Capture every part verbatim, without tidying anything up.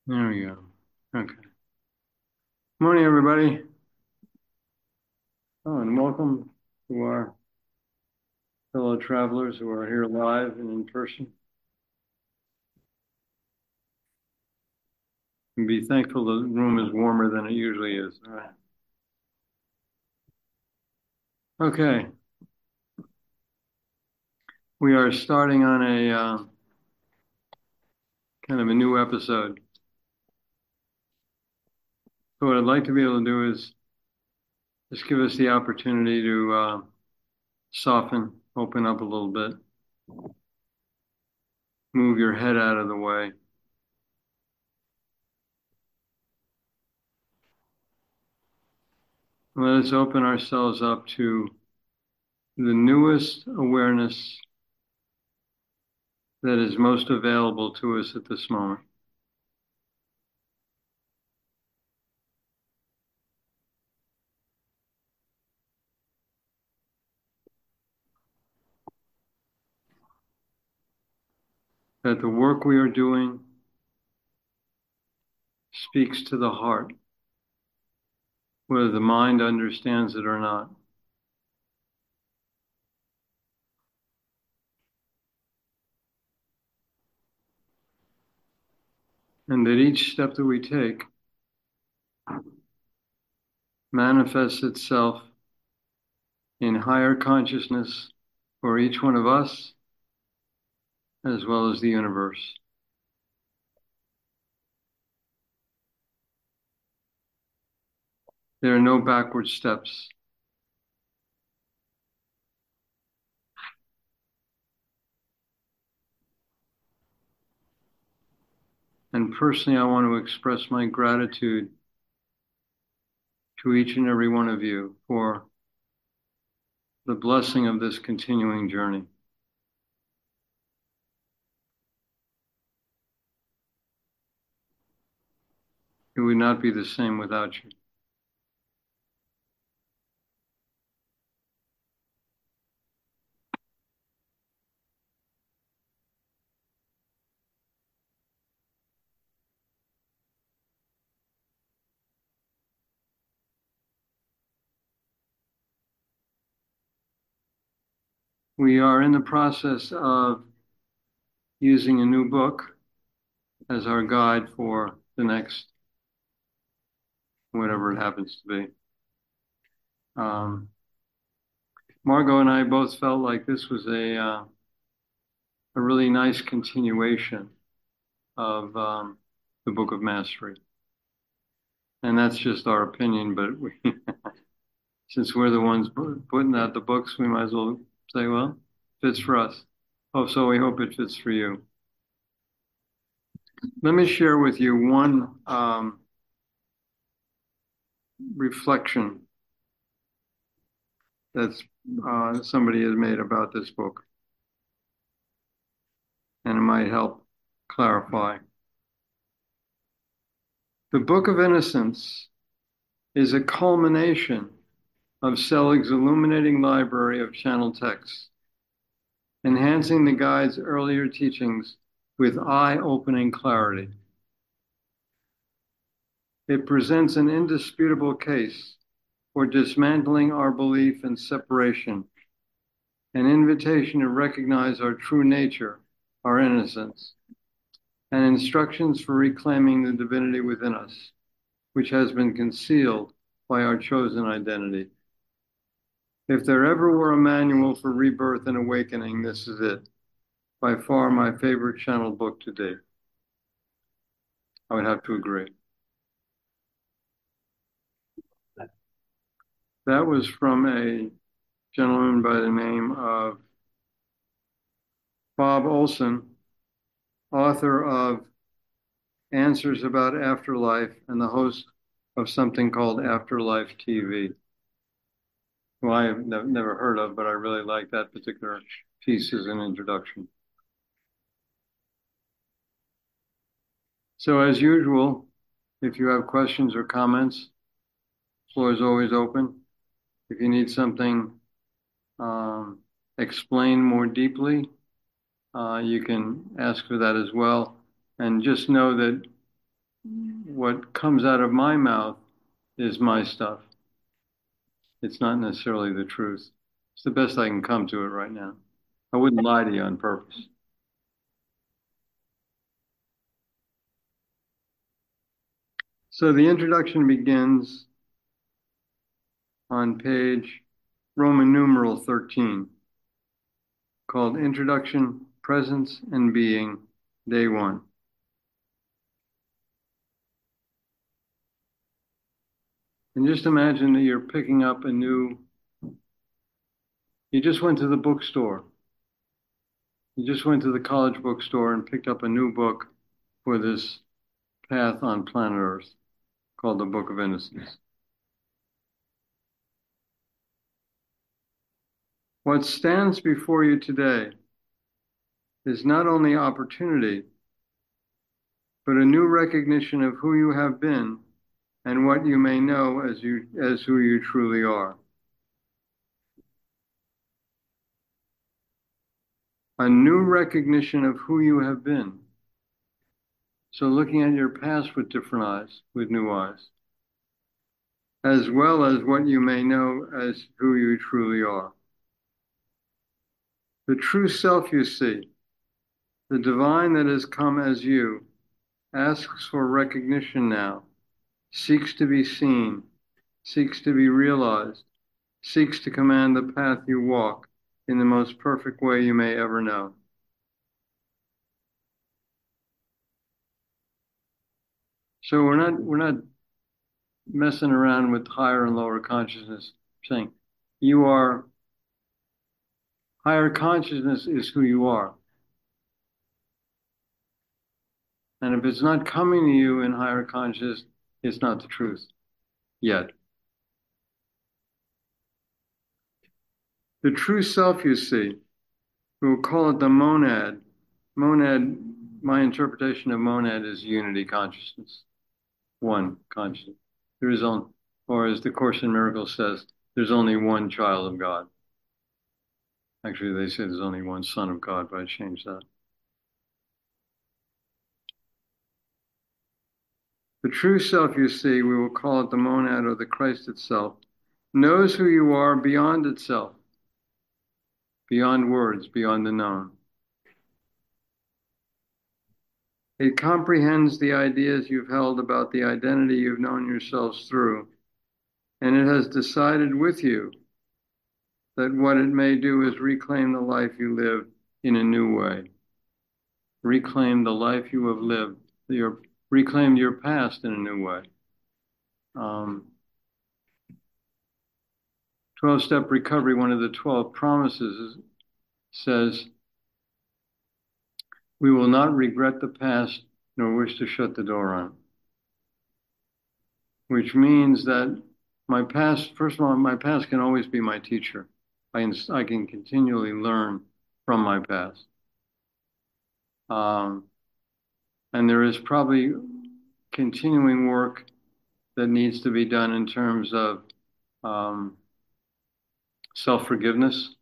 There we go. Okay. Morning, everybody. Oh, and welcome to our fellow travelers who are here live and in person. And be thankful the room is warmer than it usually is. All right. Okay. We are starting on a uh, kind of a new episode. So what I'd like to be able to do is just give us the opportunity to uh, soften, open up a little bit, move your head out of the way. Let us open ourselves up to the newest awareness that is most available to us at this moment. That the work we are doing speaks to the heart, whether the mind understands it or not. And that each step that we take manifests itself in higher consciousness for each one of us as well as the universe. There are no backward steps. And personally, I want to express my gratitude to each and every one of you for the blessing of this continuing journey. It would not be the same without you. We are in the process of using a new book as our guide for the next, whatever it happens to be. Um, Margot and I both felt like this was a uh, a really nice continuation of um, the Book of Mastery, and that's just our opinion. But we, since we're the ones putting out the books, we might as well say, well, fits for us. Oh, so we hope it fits for you. Let me share with you one um, reflection that's uh, somebody has made about this book, and it might help clarify. The Book of Innocence is a culmination of Selig's illuminating library of channel texts, enhancing the guide's earlier teachings with eye-opening clarity. It presents an indisputable case for dismantling our belief in separation, an invitation to recognize our true nature, our innocence, and instructions for reclaiming the divinity within us, which has been concealed by our chosen identity. If there ever were a manual for rebirth and awakening, this is it. By far my favorite channel book to date. I would have to agree. That was from a gentleman by the name of Bob Olson, author of Answers About Afterlife and the host of something called Afterlife T V, who I have never heard of, but I really like that particular piece as an introduction. So as usual, if you have questions or comments, floor is always open. If you need something um, explained more deeply, uh, you can ask for that as well. And just know that what comes out of my mouth is my stuff. It's not necessarily the truth. It's the best I can come to it right now. I wouldn't lie to you on purpose. So the introduction begins on page Roman numeral thirteen, called Introduction, Presence, and Being, Day One. And just imagine that you're picking up a new, you just went to the bookstore. You just went to the college bookstore and picked up a new book for this path on planet Earth called the Book of Innocence. What stands before you today is not only opportunity, but a new recognition of who you have been and what you may know as you as who you truly are. A new recognition of who you have been. So looking at your past with different eyes, with new eyes, as well as what you may know as who you truly are. The true self you see, the divine that has come as you, asks for recognition now, seeks to be seen, seeks to be realized, seeks to command the path you walk in the most perfect way you may ever know. So we're not we're not messing around with higher and lower consciousness, saying you are higher consciousness is who you are. And if it's not coming to you in higher consciousness, it's not the truth yet. The true self you see, we will call it the monad. Monad, my interpretation of monad is unity consciousness, one consciousness. There is only, or as the Course in Miracles says, there's only one child of God. Actually, they say there's only one son of God, but I changed that. The true self you see, we will call it the monad or the Christ itself, knows who you are beyond itself, beyond words, beyond the known. It comprehends the ideas you've held about the identity you've known yourselves through, and it has decided with you that what it may do is reclaim the life you live in a new way. Reclaim the life you have lived, your, reclaim your past in a new way. Um, twelve-step recovery, one of the twelve promises says, we will not regret the past nor wish to shut the door on it. Which means that my past, first of all, my past can always be my teacher. I can, I can continually learn from my past. Um, and there is probably continuing work that needs to be done in terms of um, self-forgiveness.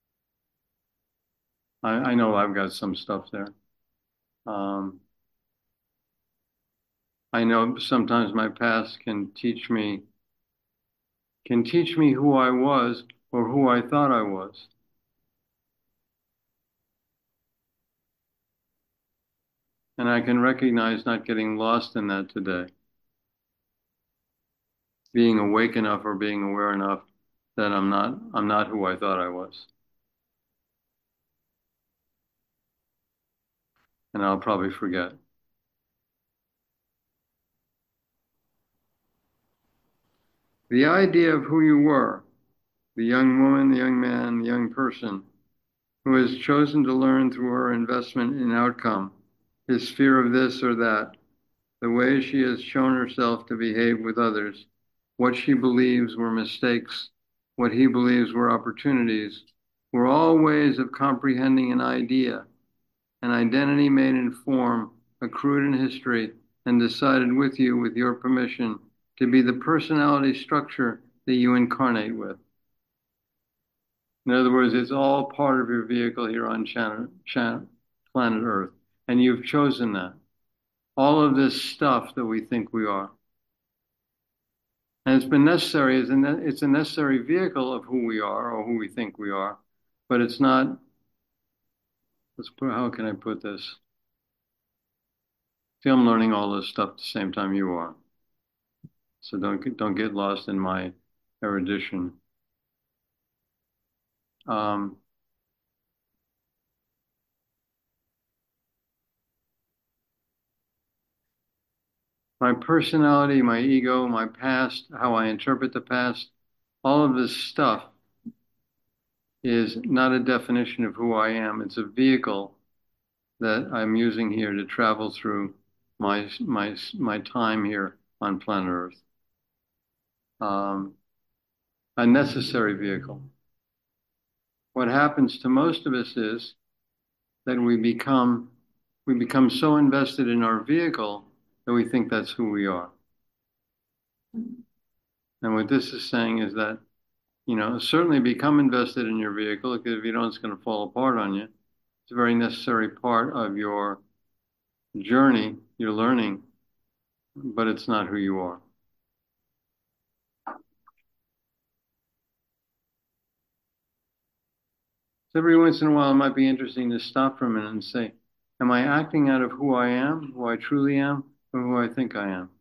I, I know I've got some stuff there. Um, I know sometimes my past can teach me, can teach me who I was or who I thought I was. And I can recognize not getting lost in that today. Being awake enough or being aware enough that I'm not, I'm not who I thought I was. And I'll probably forget. The idea of who you were, the young woman, the young man, the young person who has chosen to learn through her investment in outcome, his fear of this or that, the way she has shown herself to behave with others, what she believes were mistakes, what he believes were opportunities, were all ways of comprehending an idea, an identity made in form, accrued in history, and decided with you, with your permission, to be the personality structure that you incarnate with. In other words, it's all part of your vehicle here on planet Earth, and you've chosen that. all of this stuff that we think we are. And it's been necessary, it's a, it's a necessary vehicle of who we are or who we think we are, but it's not, let's put, how can I put this? See, I'm learning all this stuff at the same time you are. So don't, don't get lost in my erudition. Um, my personality, my ego, my past, how I interpret the past, all of this stuff is not a definition of who I am. It's a vehicle that I'm using here to travel through my my my time here on planet Earth. Um, a necessary vehicle. What happens to most of us is that we become we become so invested in our vehicle that we think that's who we are. And what this is saying is that, you know, certainly become invested in your vehicle, because if you don't, it's going to fall apart on you. It's a very necessary part of your journey, your learning, but it's not who you are. So every once in a while, it might be interesting to stop for a minute and say, am I acting out of who I am, who I truly am, or who I think I am?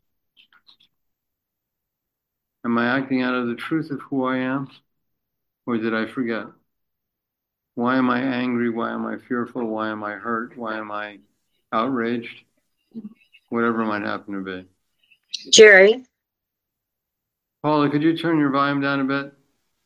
Am I acting out of the truth of who I am, or did I forget? Why am I angry? Why am I fearful? Why am I hurt? Why am I outraged? Whatever it might happen to be. Jerry, Paula, could you turn your volume down a bit?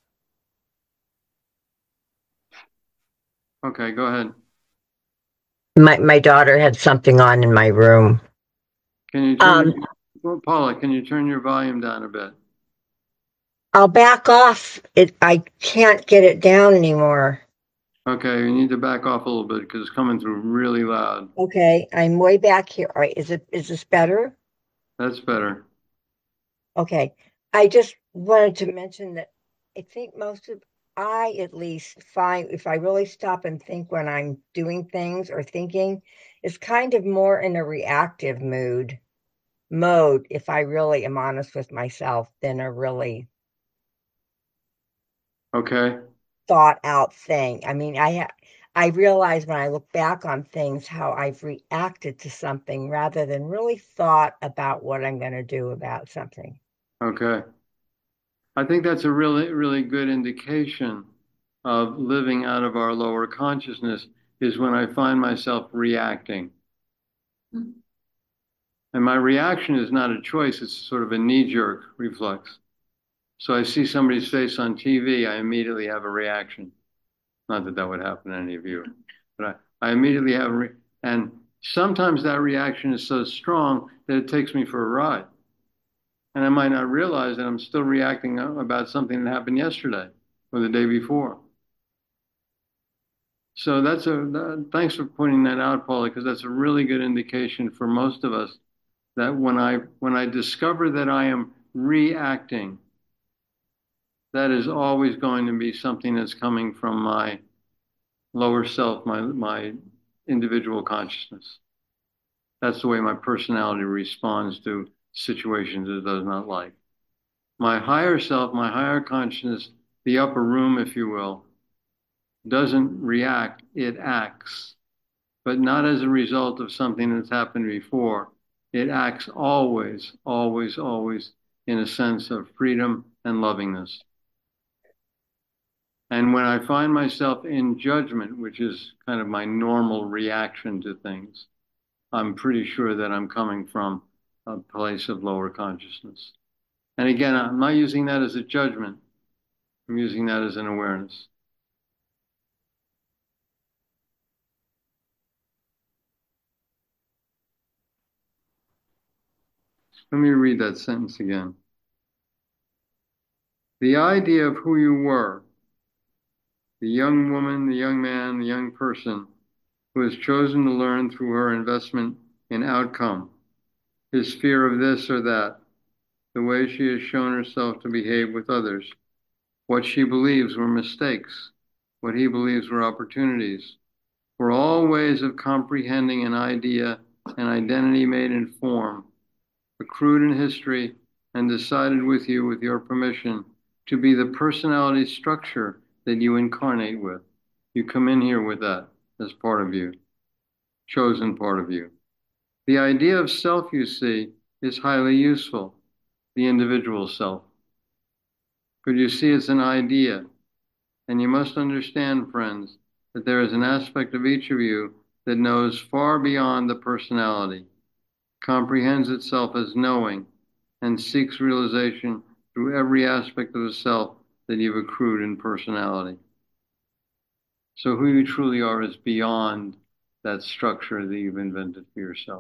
Okay, go ahead. my, my daughter had something on in my room. Can you turn Um, your, well, Paula, can you turn your volume down a bit? I'll back off. It I can't get it down anymore. Okay, you need to back off a little bit because it's coming through really loud. Okay, I'm way back here. All right, is it is this better? That's better. Okay. I just wanted to mention that I think most of I at least find if I really stop and think when I'm doing things or thinking, it's kind of more in a reactive mood mode if I really am honest with myself than a really Okay, thought out thing. I mean, I ha- I realize when I look back on things how I've reacted to something rather than really thought about what I'm going to do about something. okay. I think that's a really, really good indication of living out of our lower consciousness is when I find myself reacting. And my reaction is not a choice, it's sort of a knee-jerk reflex. So I see somebody's face on T V, I immediately have a reaction. Not that that would happen to any of you, but I, I immediately have a re- and sometimes that reaction is so strong that it takes me for a ride. And I might not realize that I'm still reacting about something that happened yesterday or the day before. So that's a, that, thanks for pointing that out, Paula, because that's a really good indication for most of us that when I, when I discover that I am reacting, that is always going to be something that's coming from my lower self, my, my individual consciousness. That's the way my personality responds to situations it does not like. My higher self, my higher consciousness, the upper room, if you will, doesn't react, it acts, but not as a result of something that's happened before. It acts always, always, always in a sense of freedom and lovingness. And when I find myself in judgment, which is kind of my normal reaction to things, I'm pretty sure that I'm coming from a place of lower consciousness. And again, I'm not using that as a judgment. I'm using that as an awareness. Let me read that sentence again. The idea of who you were, the young woman, the young man, the young person who has chosen to learn through her investment in outcome, his fear of this or that, the way she has shown herself to behave with others, what she believes were mistakes, what he believes were opportunities, were all ways of comprehending an idea an identity made in form, accrued in history, and decided with you, with your permission, to be the personality structure that you incarnate with. You come in here with that as part of you, chosen part of you. The idea of self, you see, is highly useful, the individual self. But you see, it's an idea, and you must understand, friends, that there is an aspect of each of you that knows far beyond the personality, comprehends itself as knowing, and seeks realization through every aspect of the self that you've accrued in personality. So who you truly are is beyond that structure that you've invented for yourself.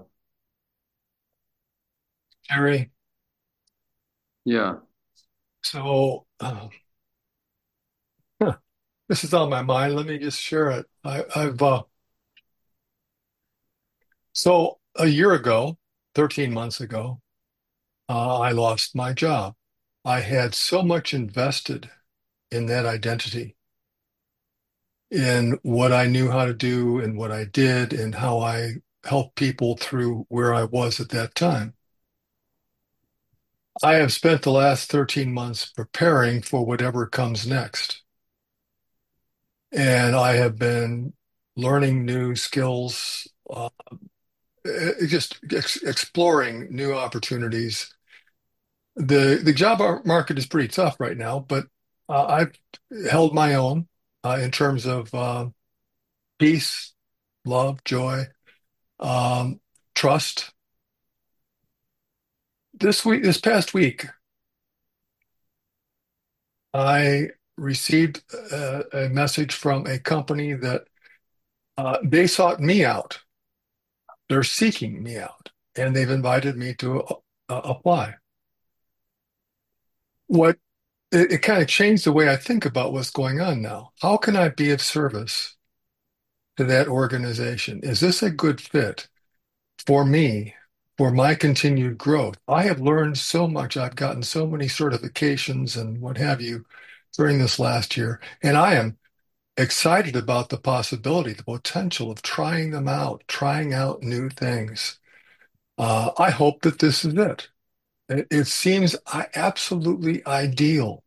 Jerry, Yeah. so uh, huh, this is on my mind. Let me just share it. I, I've uh, so a year ago, thirteen months ago, uh, I lost my job. I had so much invested in that identity, in what I knew how to do and what I did and how I helped people through where I was at that time. I have spent the last thirteen months preparing for whatever comes next. And I have been learning new skills, uh, just ex exploring new opportunities. The the job market is pretty tough right now, but uh, I've held my own uh, in terms of uh, peace, love, joy, um, trust. This week, this past week, I received a, a message from a company that uh, they sought me out. They're seeking me out, and they've invited me to uh, apply. What it, it kind of changed the way I think about what's going on now. How can I be of service to that organization? Is this a good fit for me, for my continued growth? I have learned so much. I've gotten so many certifications and what have you during this last year, and I am excited about the possibility, the potential of trying them out, trying out new things. Uh, I hope that this is it. It, it seems I, absolutely ideal.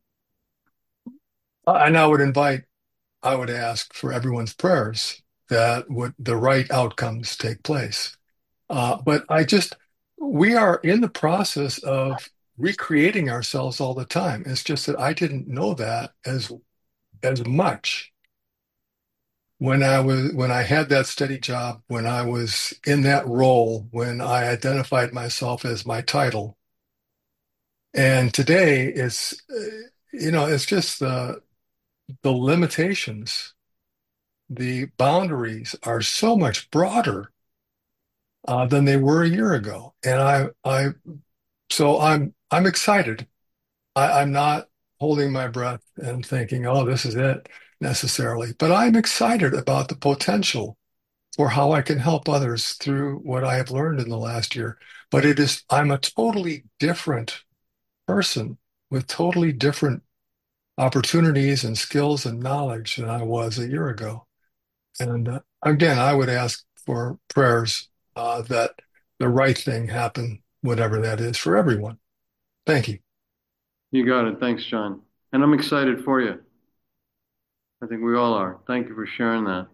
Uh, And I would invite, I would ask for everyone's prayers that would the right outcomes take place. Uh, but I just, we are in the process of recreating ourselves all the time. It's just that I didn't know that as as much when I was when I had that steady job, when I was in that role, when I identified myself as my title. And today it's, uh, you know, it's just the the limitations, the boundaries are so much broader uh, than they were a year ago. And I, I, so I'm, I'm excited. I, I'm not holding my breath and thinking, oh, this is it necessarily, but I'm excited about the potential for how I can help others through what I have learned in the last year. But it is, I'm a totally different person with totally different opportunities and skills and knowledge than I was a year ago. And uh, again, I would ask for prayers uh, that the right thing happen, whatever that is, for everyone. Thank you. You got it. Thanks, John. And I'm excited for you. I think we all are. Thank you for sharing that.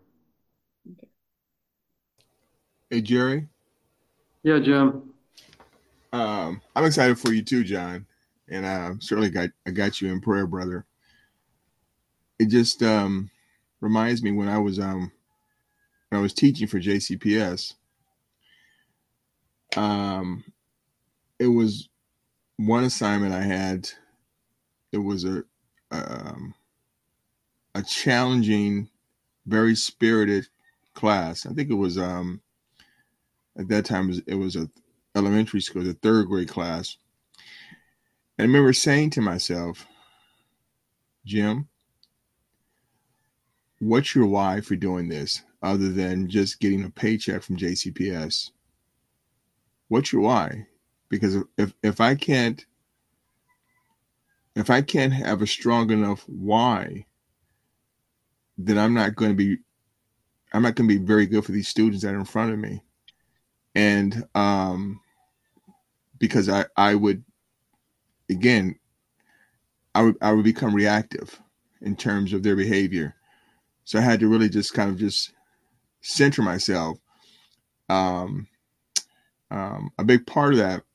Hey, Jerry. Yeah, Jim. Um, I'm excited for you too, John. And uh, certainly got I got you in prayer, brother. It just um, reminds me when I was um, when I was teaching for J C P S. Um, it was one assignment I had. It was a um, a challenging, very spirited class. I think it was um, at that time it was, it was a elementary school, the third grade class. And I remember saying to myself, Jim, what's your why for doing this other than just getting a paycheck from J C P S? What's your why? Because if if I can't if I can't have a strong enough why, then I'm not going to be I'm not going to be very good for these students that are in front of me. And um, because I, I would, again, I would, I would become reactive in terms of their behavior. So I had to really just kind of just center myself. Um, um, a big part of that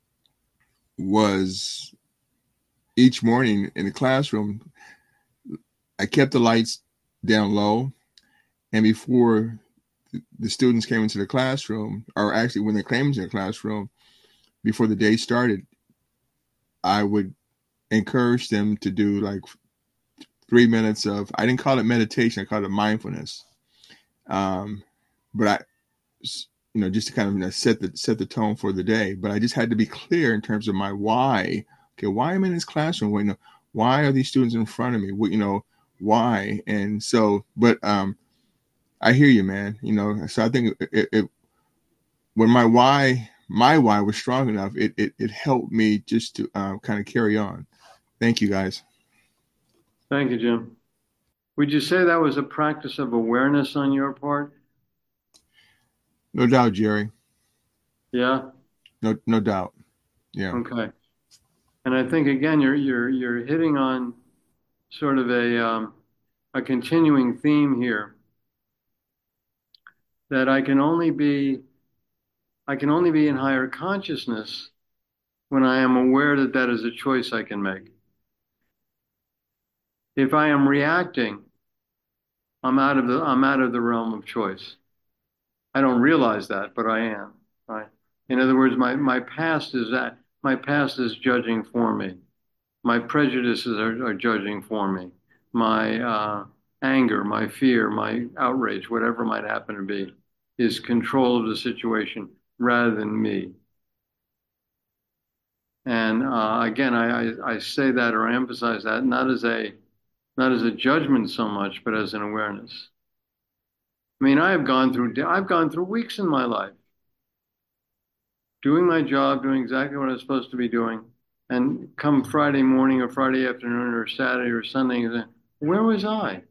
was each morning in the classroom, I kept the lights down low. And before the students came into the classroom, or actually when they came into the classroom, before the day started, I would encourage them to do like three minutes of, I didn't call it meditation, I called it mindfulness. Um, but I, you know, just to kind of, you know, set the set the tone for the day. But I just had to be clear in terms of my why. Okay, why am I in this classroom? Well, you know, why are these students in front of me? What, you know, why? And so, but um, I hear you, man. You know, so I think it, it when my why, my why was strong enough, it it, it helped me just to um, kind of carry on. Thank you, guys. Thank you, Jim. Would you say that was a practice of awareness on your part? No doubt, Jerry. Yeah. No, no doubt. Yeah. Okay. And I think again, you're you're you're hitting on sort of a um, a continuing theme here that I can only be I can only be in higher consciousness when I am aware that that is a choice I can make. If I am reacting, I'm out of the I'm out of the realm of choice. I don't realize that, but I am. Right. In other words, my my past is that my past is judging for me. My prejudices are, are judging for me. My uh, anger, my fear, my outrage, whatever might happen to be, is control of the situation rather than me. And uh, again, I, I, I say that or I emphasize that not as a not as a judgment so much, but as an awareness. I mean, I have gone through I've gone through weeks in my life doing my job, doing exactly what I was supposed to be doing, and come Friday morning or Friday afternoon or Saturday or Sunday, where was I?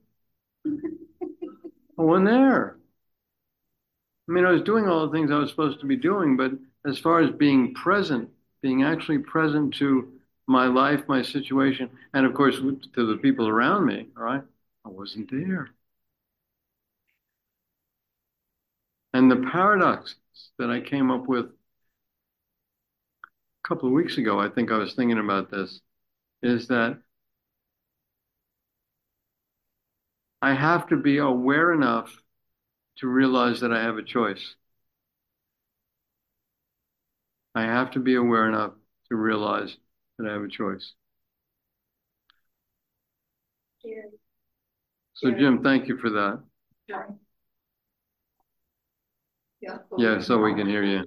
I wasn't there. I mean, I was doing all the things I was supposed to be doing, but as far as being present, being actually present to my life, my situation, and of course to the people around me, right? I wasn't there. And the paradox that I came up with a couple of weeks ago, I think I was thinking about this, is that I have to be aware enough to realize that I have a choice. I have to be aware enough to realize that I have a choice. Jerry. So, Jim, thank you for that. Jerry. Yeah, Yeah, so we can hear you.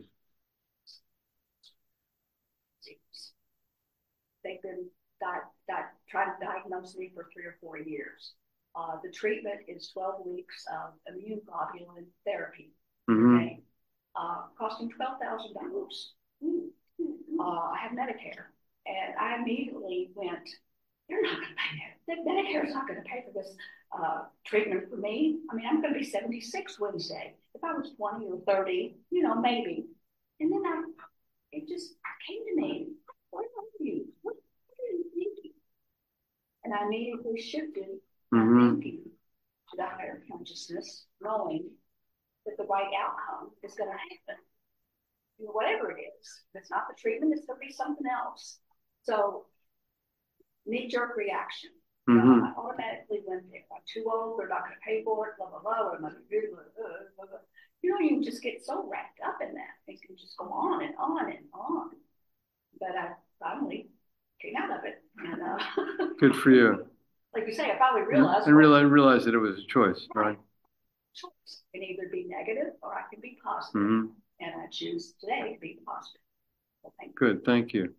They've been di- di- trying to diagnose me for three or four years. Uh, the treatment is twelve weeks of immune globulin therapy. Mm-hmm. Okay? Uh, costing twelve thousand dollars. Uh, I have Medicare. And I immediately went, they're not going to pay that. Medicare is not going to pay for this uh, treatment for me. I mean, I'm going to be seventy-six Wednesday. If I was twenty or thirty, you know, maybe. And then I, it just came to me, what are you? What are you thinking? And I immediately shifted my Mm-hmm. thinking to the higher consciousness, knowing that the right outcome is going to happen. You know, whatever it is. If it's not the treatment, it's going to be something else. So, knee-jerk reaction. You know, Mm-hmm. I automatically went there. I'm too old, they're not going to pay for it, blah, blah, blah, blah, blah, blah, blah. You know, you just get so wrapped up in that. It can just go on and on and on. But I finally came out of it. And, uh, Good for you. Like you say, I finally realized. And realize, realize that it was a choice, right? Choice. It can either be negative or I can be positive. Mm-hmm. And I choose today to be positive. So thank you. Good, thank you.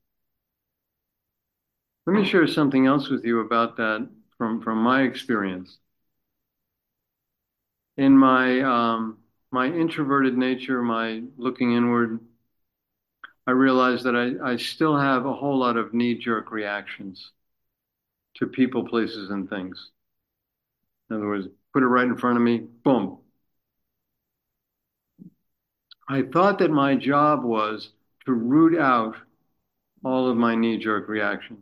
Let me share something else with you about that from, from my experience. In my um, my introverted nature, my looking inward, I realized that I, I still have a whole lot of knee-jerk reactions to people, places, and things. In other words, put it right in front of me, boom. I thought that my job was to root out all of my knee-jerk reactions.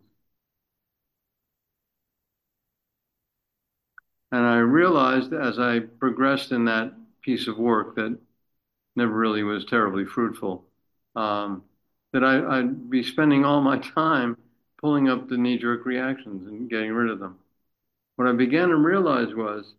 And I realized as I progressed in that piece of work that never really was terribly fruitful, um, that I, I'd be spending all my time pulling up the knee-jerk reactions and getting rid of them. What I began to realize was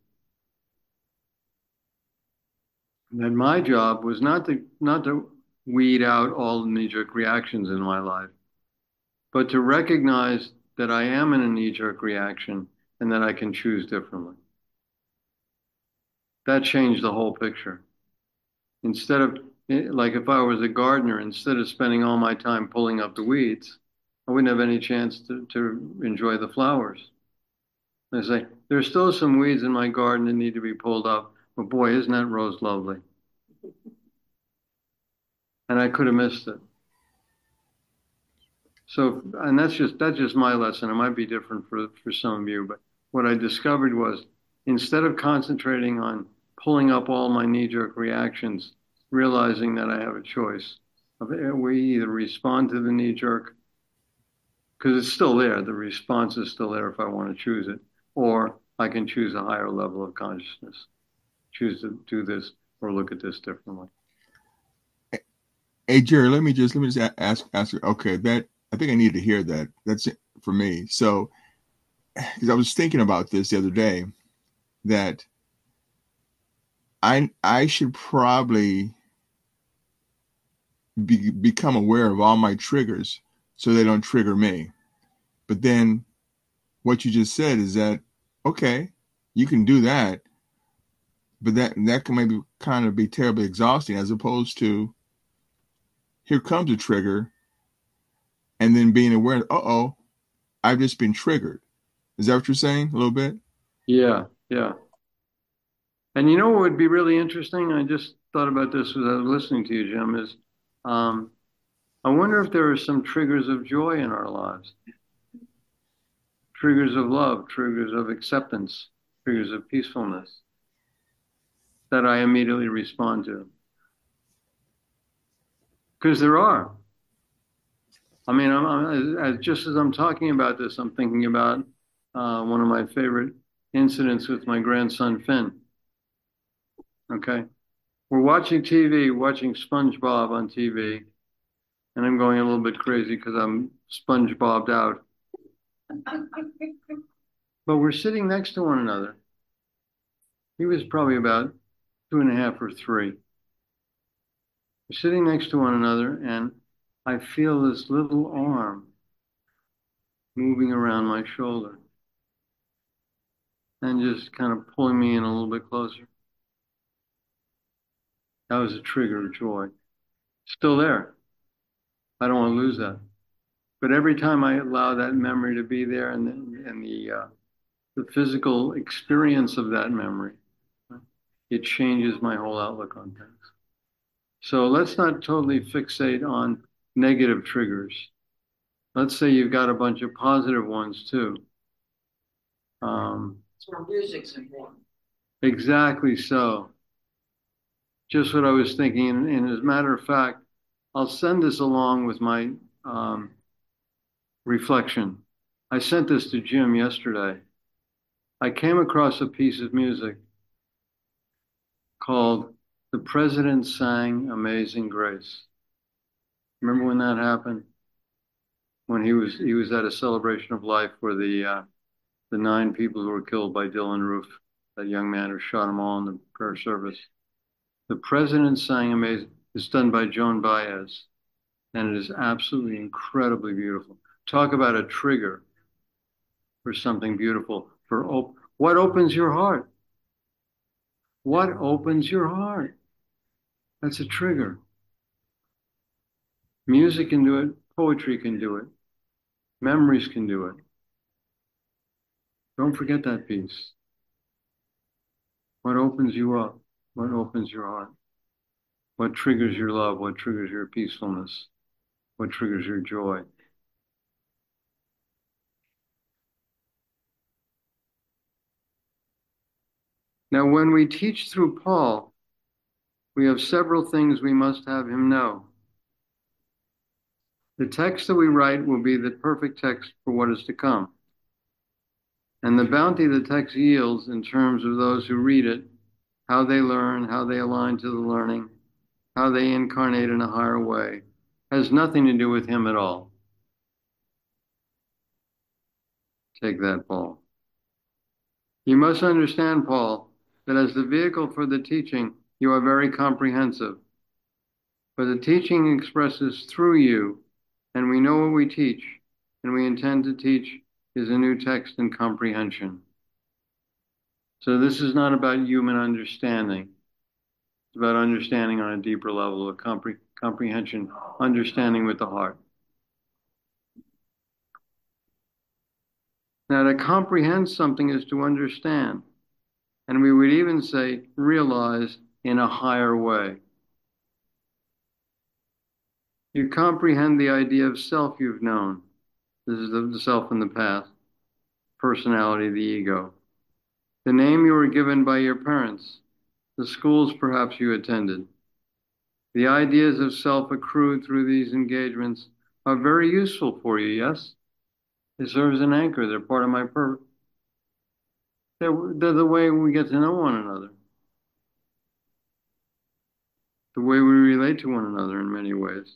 that my job was not to not to weed out all the knee-jerk reactions in my life, but to recognize that I am in a knee-jerk reaction and that I can choose differently. That changed the whole picture. Instead of, like if I was a gardener, instead of spending all my time pulling up the weeds, I wouldn't have any chance to, to enjoy the flowers. I say, there's still some weeds in my garden that need to be pulled up, but boy, isn't that rose lovely? And I could have missed it. So, and that's just that's just my lesson. It might be different for, for some of you, but what I discovered was instead of concentrating on pulling up all my knee-jerk reactions, realizing that I have a choice. We either respond to the knee-jerk, because it's still there, the response is still there if I want to choose it, or I can choose a higher level of consciousness, choose to do this or look at this differently. Hey, Jerry, let me just let me just ask ask you. Okay, that I think I need to hear that. That's it for me. So, because I was thinking about this the other day, that I I should probably be, become aware of all my triggers so they don't trigger me. But then what you just said is that okay, you can do that, but that that can maybe kind of be terribly exhausting as opposed to here comes a trigger and then being aware, uh-oh, I've just been triggered. Is that what you're saying a little bit? Yeah, yeah. And you know what would be really interesting? I just thought about this as I was listening to you, Jim, is um, I wonder if there are some triggers of joy in our lives, triggers of love, triggers of acceptance, triggers of peacefulness that I immediately respond to. Because there are. I mean, I'm, I'm, as, just as I'm talking about this, I'm thinking about uh, one of my favorite incidents with my grandson, Finn. Okay. We're watching T V, watching SpongeBob on T V, and I'm going a little bit crazy because I'm SpongeBobbed out. But we're sitting next to one another. He was probably about two and a half or three. We're sitting next to one another, and I feel this little arm moving around my shoulder and just kind of pulling me in a little bit closer. That was a trigger of joy. Still there. I don't want to lose that. But every time I allow that memory to be there and the, and the, uh, the physical experience of that memory, it changes my whole outlook on things. So let's not totally fixate on negative triggers. Let's say you've got a bunch of positive ones too. Um, So music's important. exactly so. Just what I was thinking. And, and as a matter of fact, I'll send this along with my um, reflection. I sent this to Jim yesterday. I came across a piece of music called The President Sang Amazing Grace. Remember when that happened? When he was he was at a celebration of life where the uh, the nine people who were killed by Dylan Roof, that young man who shot them all in the prayer service. The President Sang Amazing. It's done by Joan Baez, and it is absolutely incredibly beautiful. Talk about a trigger for something beautiful. For op- what opens your heart? What opens your heart? That's a trigger. Music can do it. Poetry can do it. Memories can do it. Don't forget that piece. What opens you up? What opens your heart? What triggers your love? What triggers your peacefulness? What triggers your joy? Now, when we teach through Paul, We have several things we must have him know. The text that we write will be the perfect text for what is to come. And the bounty the text yields in terms of those who read it, how they learn, how they align to the learning, how they incarnate in a higher way, has nothing to do with him at all. Take that, Paul. You must understand, Paul, that as the vehicle for the teaching, you are very comprehensive. For the teaching expresses through you, and we know what we teach, and we intend to teach is a new text and comprehension. So this is not about human understanding. It's about understanding on a deeper level of compre comprehension, understanding with the heart. Now, to comprehend something is to understand, and we would even say realize in a higher way. You comprehend the idea of self you've known. This is the self in the past, personality, the ego. The name you were given by your parents, the schools perhaps you attended. The ideas of self accrued through these engagements are very useful for you, yes? They serve as an anchor. They're part of my purpose. They're, they're the way we get to know one another. The way we relate to one another in many ways.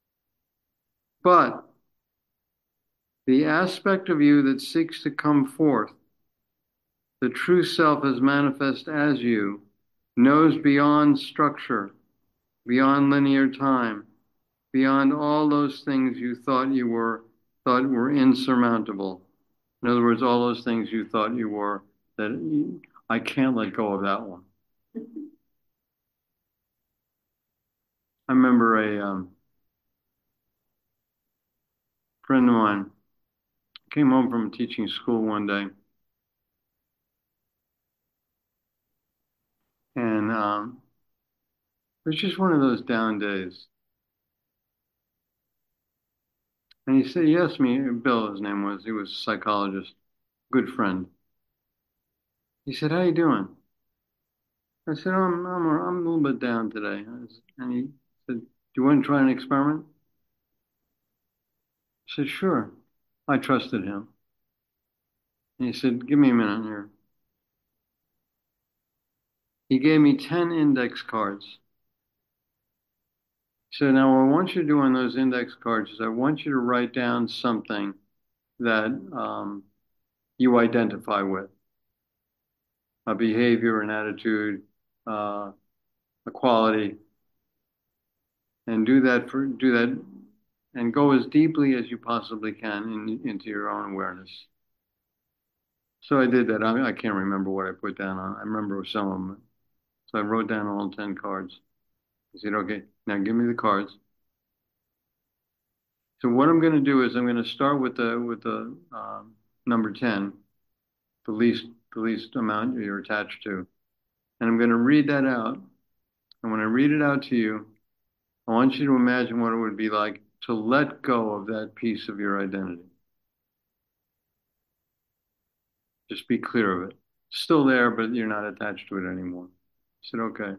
But the aspect of you that seeks to come forth, the true self as manifest as you, knows beyond structure, beyond linear time, beyond all those things you thought you were, thought were insurmountable. In other words, all those things you thought you were, that you, I can't let go of that one. I remember a um, friend of mine came home from teaching school one day, and um, it was just one of those down days. And he said, he asked me, Bill, his name was, he was a psychologist, good friend. He said, how you doing? I said, oh, I'm, I'm, I'm a little bit down today. And he said, do you want to try an experiment? I said, sure. I trusted him. And he said, give me a minute here. He gave me ten index cards. He said, now what I want you to do on those index cards is I want you to write down something that um, you identify with. A behavior, an attitude, uh, a quality. And do that for, do that and go as deeply as you possibly can in, into your own awareness. So I did that. I, I can't remember what I put down on. I remember some of them. So I wrote down all ten cards. I said, okay, now give me the cards. So what I'm going to do is I'm going to start with the with the um, number ten, the least the least amount you're attached to, and I'm going to read that out. And when I read it out to you, I want you to imagine what it would be like to let go of that piece of your identity. Just be clear of it. It's still there, but you're not attached to it anymore. I said, okay.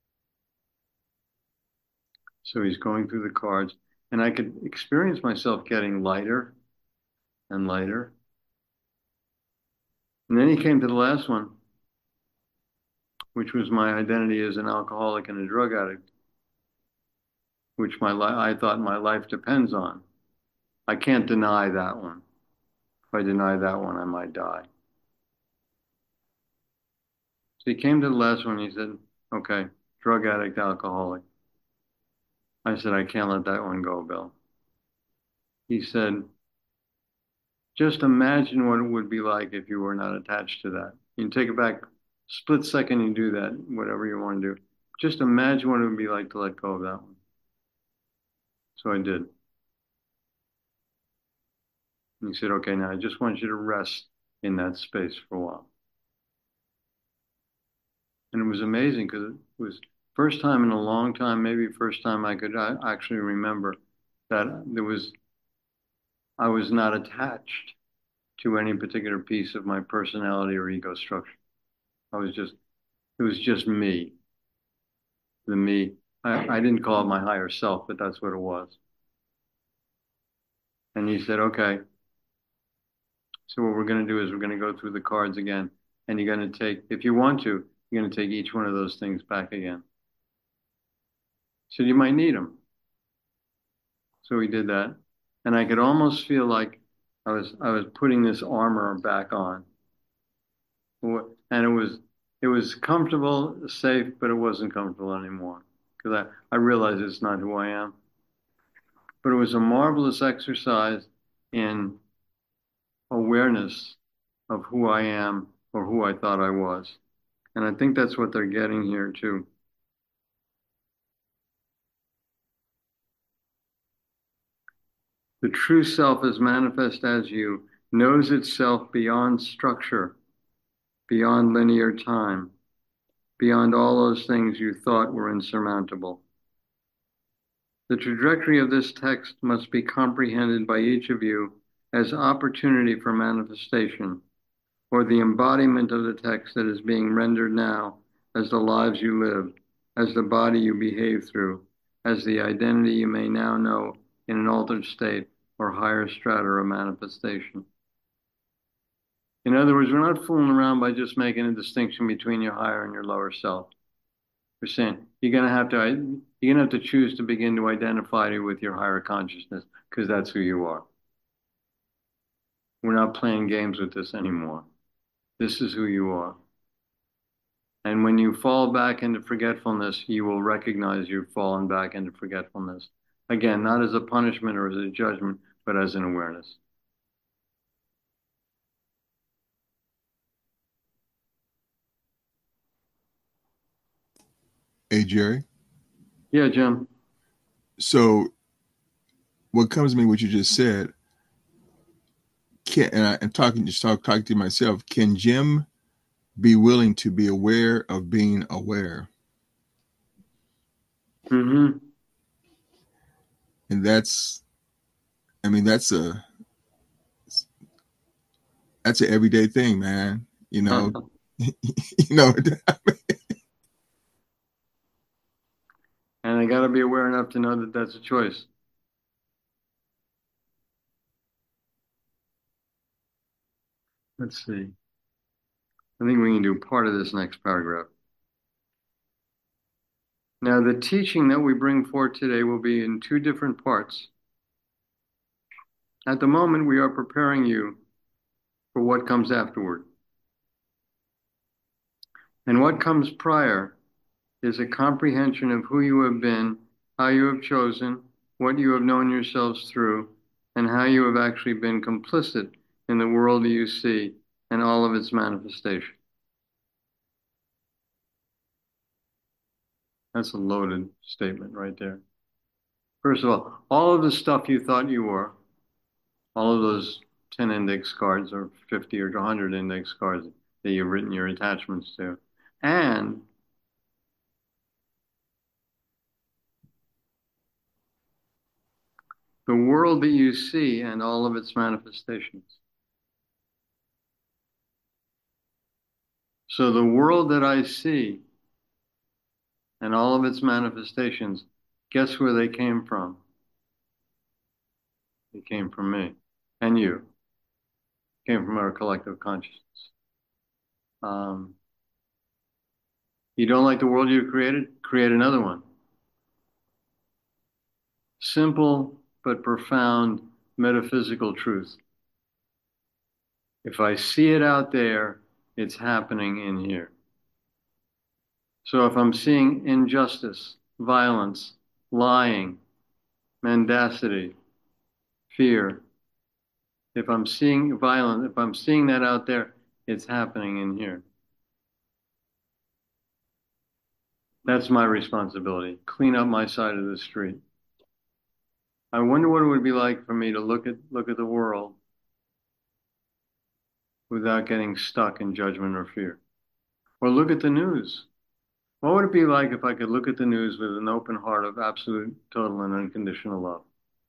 So he's going through the cards, and I could experience myself getting lighter and lighter. And then he came to the last one, which was my identity as an alcoholic and a drug addict, which my li- I thought my life depends on. I can't deny that one. If I deny that one, I might die. So he came to the last one. He said, okay, drug addict, alcoholic. I said, I can't let that one go, Bill. He said, just imagine what it would be like if you were not attached to that. You can take it back, split second and do that, whatever you want to do. Just imagine what it would be like to let go of that one. So I did. And he said, okay, now I just want you to rest in that space for a while. And it was amazing because it was first time in a long time, maybe first time I could actually remember that there was, I was not attached to any particular piece of my personality or ego structure. I was just, it was just me. the me. I, I didn't call it my higher self, but that's what it was. And he said, okay, so what we're going to do is we're going to go through the cards again. And you're going to take, if you want to, you're going to take each one of those things back again. So you might need them. So we did that. And I could almost feel like I was I was putting this armor back on. And it was it was comfortable, safe, but it wasn't comfortable anymore. Because I, I realized it's not who I am. But it was a marvelous exercise in awareness of who I am or who I thought I was. And I think that's what they're getting here too. The true self is manifest as you, knows itself beyond structure, beyond linear time, beyond all those things you thought were insurmountable. The trajectory of this text must be comprehended by each of you as opportunity for manifestation, or the embodiment of the text that is being rendered now as the lives you live, as the body you behave through, as the identity you may now know in an altered state or higher strata of manifestation. In other words, we're not fooling around by just making a distinction between your higher and your lower self. We're saying you're going to have to you're going to have to choose to begin to identify with your higher consciousness because that's who you are. We're not playing games with this anymore. This is who you are. And when you fall back into forgetfulness, you will recognize you've fallen back into forgetfulness. Again, not as a punishment or as a judgment, but as an awareness. Hey, Jerry. Yeah, Jim. So what comes to me, what you just said, can, and I, I'm talking, just talk, talking to myself, can Jim be willing to be aware of being aware? Mm-hmm. And that's, I mean, that's a, that's an everyday thing, man. You know, you know. And I got to be aware enough to know that that's a choice. Let's see. I think we can do part of this next paragraph. Now, the teaching that we bring forth today will be in two different parts. At the moment, we are preparing you for what comes afterward. And what comes prior is a comprehension of who you have been, how you have chosen, what you have known yourselves through, and how you have actually been complicit in the world that you see and all of its manifestation. That's a loaded statement right there. First of all, all of the stuff you thought you were, all of those ten index cards or fifty or one hundred index cards that you've written your attachments to, and the world that you see and all of its manifestations. So the world that I see and all of its manifestations, guess where they came from? They came from me and you. Came from our collective consciousness. Um, you don't like the world you created? Create another one. Simple but profound metaphysical truth. If I see it out there, it's happening in here. So if I'm seeing injustice, violence, lying, mendacity, fear, if I'm seeing violence, if I'm seeing that out there, it's happening in here. That's my responsibility. Clean up my side of the street. I wonder what it would be like for me to look at look at the world without getting stuck in judgment or fear. Or look at the news. What would it be like if I could look at the news with an open heart of absolute, total, and unconditional love?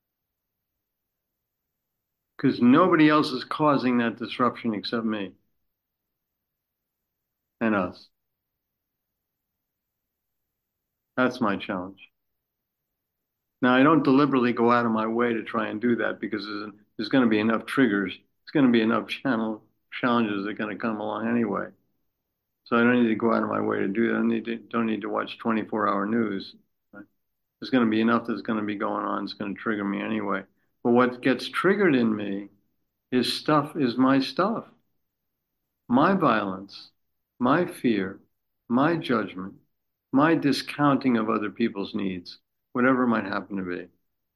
Because nobody else is causing that disruption except me and us. That's my challenge. Now, I don't deliberately go out of my way to try and do that because there's, there's going to be enough triggers. There's going to be enough channel challenges that are going to come along anyway. So I don't need to go out of my way to do that. I don't need to, don't need to watch twenty-four hour news. Right? There's going to be enough that's going to be going on. It's going to trigger me anyway. But what gets triggered in me is stuff, is my stuff, my violence, my fear, my judgment, my discounting of other people's needs, whatever it might happen to be.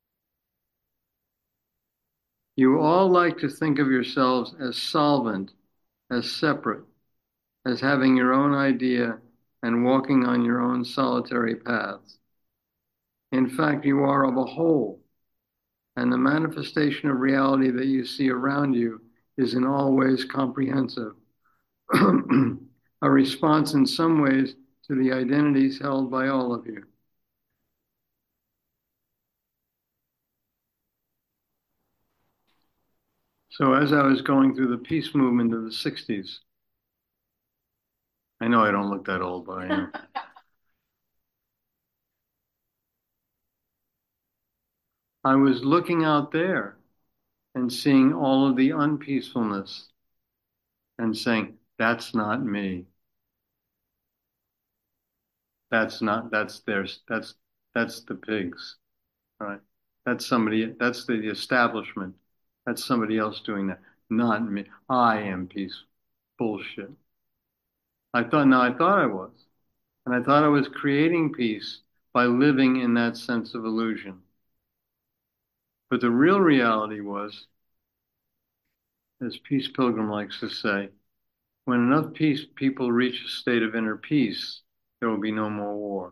You all like to think of yourselves as solvent, as separate, as having your own idea and walking on your own solitary paths. In fact, you are of a whole, and the manifestation of reality that you see around you is in all ways comprehensive, a response in some ways to the identities held by all of you. So as I was going through the peace movement of the sixties, I know I don't look that old, but I am. I was looking out there and seeing all of the unpeacefulness and saying, that's not me. That's not, that's theirs. That's, that's the pigs, right? That's somebody, that's the establishment. That's somebody else doing that. Not me. I am peace. Bullshit. I thought, no, I thought I was. And I thought I was creating peace by living in that sense of illusion. But the real reality was, as Peace Pilgrim likes to say, when enough peace people reach a state of inner peace, there will be no more war.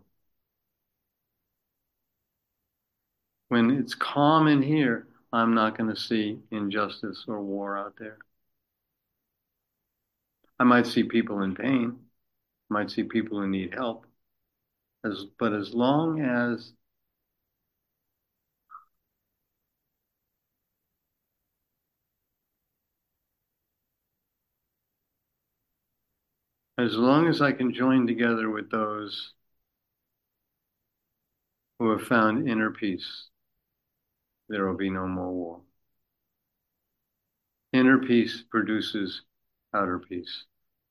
When it's calm in here, I'm not going to see injustice or war out there. I might see people in pain, I might see people who need help, as, but as long as as long as I can join together with those who have found inner peace, there will be no more war. Inner peace produces outer peace.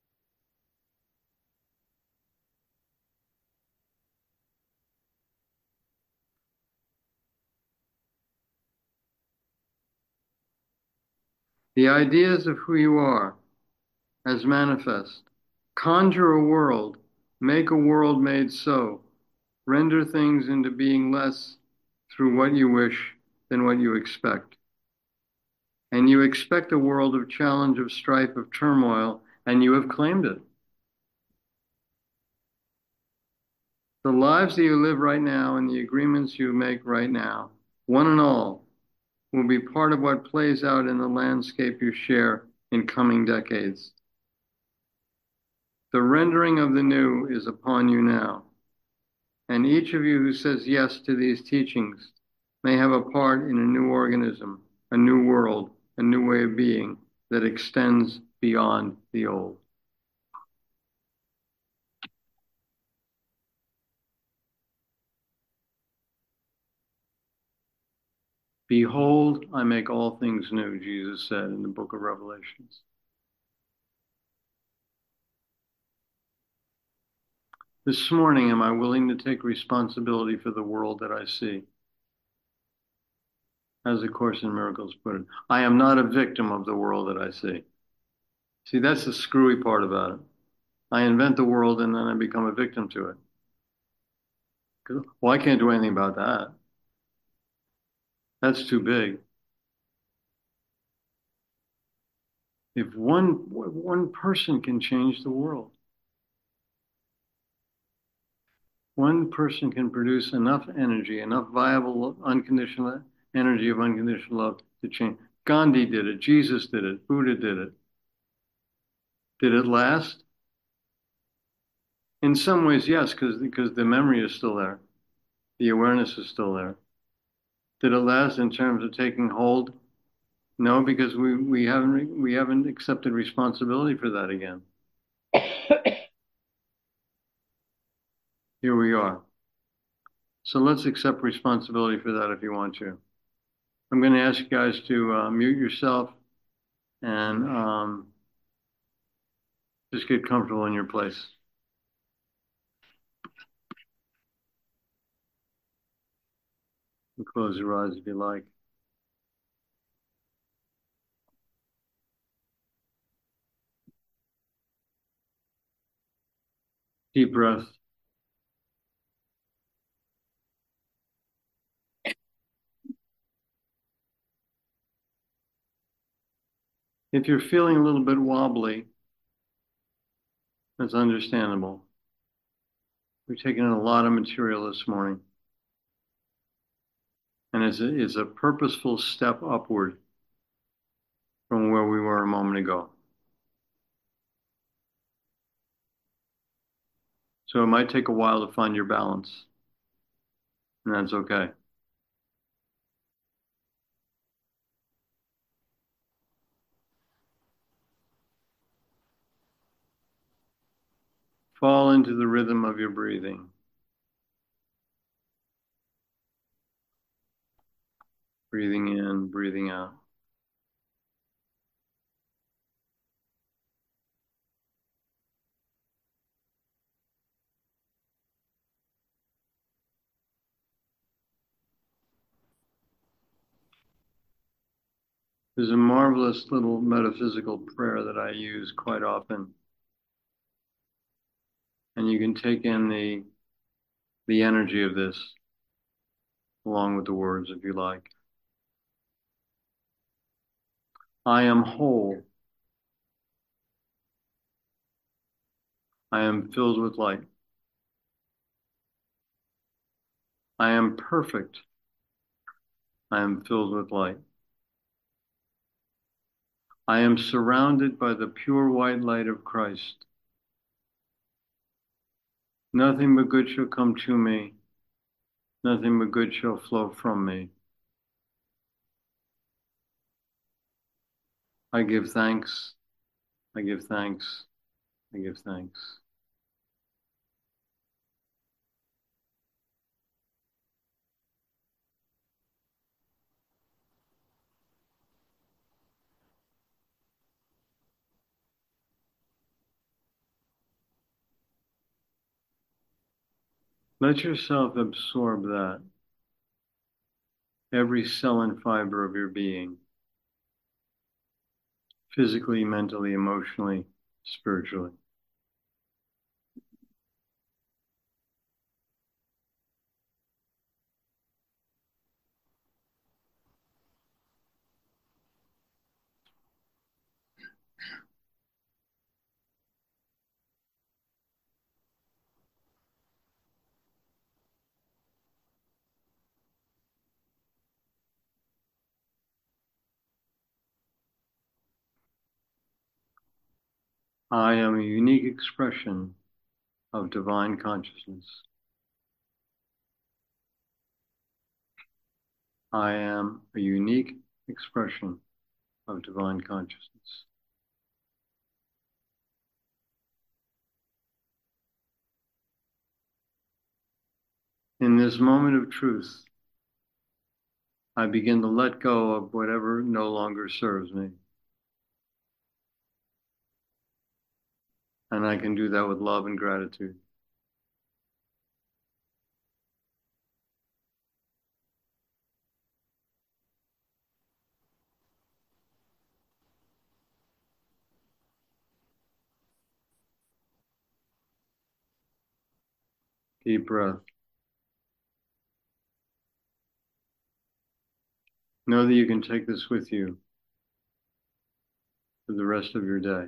The ideas of who you are as manifest, conjure a world, make a world made so, render things into being less through what you wish than what you expect. And you expect a world of challenge, of strife, of turmoil, and you have claimed it. The lives that you live right now and the agreements you make right now, one and all, will be part of what plays out in the landscape you share in coming decades. The rendering of the new is upon you now, and each of you who says yes to these teachings may have a part in a new organism, a new world, a new way of being that extends beyond the old. Behold, I make all things new, Jesus said in the book of Revelations. This morning, am I willing to take responsibility for the world that I see? As the Course in Miracles put it, I am not a victim of the world that I see. See, that's the screwy part about it. I invent the world and then I become a victim to it. Well, I can't do anything about that. That's too big. If one, one person can change the world, one person can produce enough energy, enough viable unconditional energy of unconditional love to change. Gandhi did it. Jesus did it. Buddha did it. Did it last? In some ways, yes, because because the memory is still there. The awareness is still there. Did it last in terms of taking hold? No, because we, we haven't we haven't accepted responsibility for that again. Here we are. So let's accept responsibility for that if you want to. I'm going to ask you guys to uh, mute yourself and um, just get comfortable in your place. And close your eyes if you like. Deep breath. If you're feeling a little bit wobbly, that's understandable. We've taken in a lot of material this morning. And it's a, it's a purposeful step upward from where we were a moment ago. So it might take a while to find your balance, and that's okay. Fall into the rhythm of your breathing. Breathing in, breathing out. There's a marvelous little metaphysical prayer that I use quite often. And you can take in the, the energy of this along with the words if you like. I am whole. I am filled with light. I am perfect. I am filled with light. I am surrounded by the pure white light of Christ. Nothing but good shall come to me. Nothing but good shall flow from me. I give thanks. I give thanks. I give thanks. Let yourself absorb that, every cell and fiber of your being, physically, mentally, emotionally, spiritually. I am a unique expression of divine consciousness. I am a unique expression of divine consciousness. In this moment of truth, I begin to let go of whatever no longer serves me. And I can do that with love and gratitude. Deep breath. Know that you can take this with you for the rest of your day.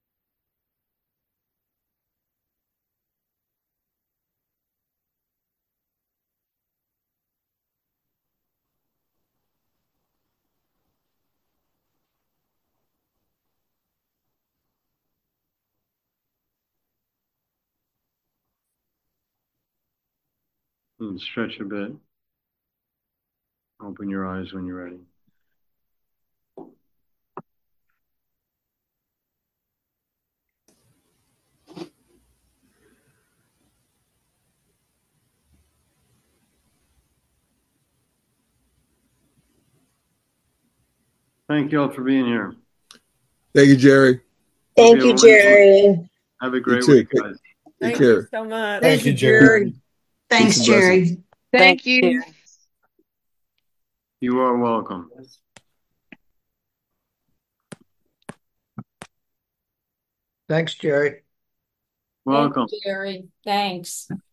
And stretch a bit. Open your eyes when you're ready. Thank you all for being here. Thank you, Jerry. Thank Hope you, have a wonderful- Jerry. Have a You great too. week, Take, guys. take Thank care. you so much. Thank you, Jerry. Thanks, Peace and blessings. Jerry. Thank you. You are welcome. Thanks, Jerry. Welcome. Thank you, Jerry. Thanks.